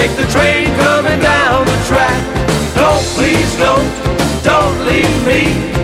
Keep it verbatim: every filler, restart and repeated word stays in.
take the train coming down the track. Don't, please don't, don't leave me.